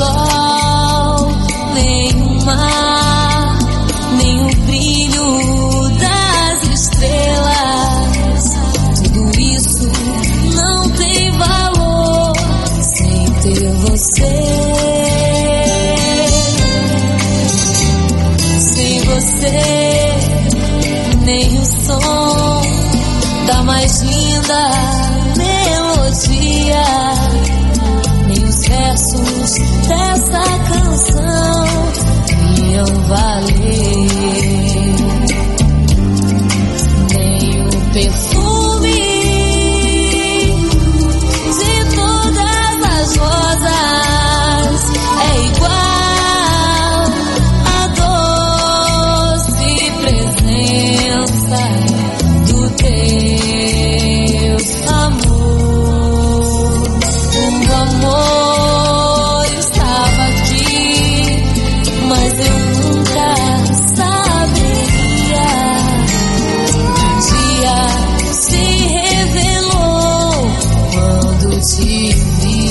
sol, nem o mar, nem o brilho das estrelas. Tudo isso não tem valor sem ter você. Sem você, nem o som da mais linda melodia, nem os versos dessa canção iam valer, nem o perfume de todas as rosas é igual à doce presença do teu amor. O amor estava aqui, mas eu nunca saberia. Um dia se revelou quando te vi.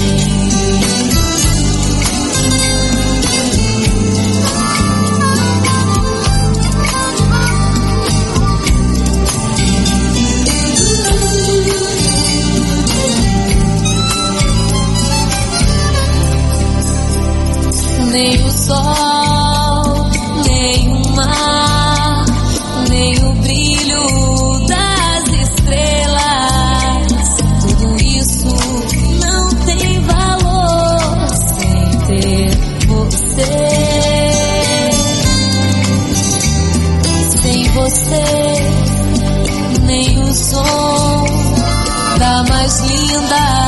Nem o sol, nem o mar, nem o brilho das estrelas. Tudo isso não tem valor sem ter você. Sem você, nem o som da mais linda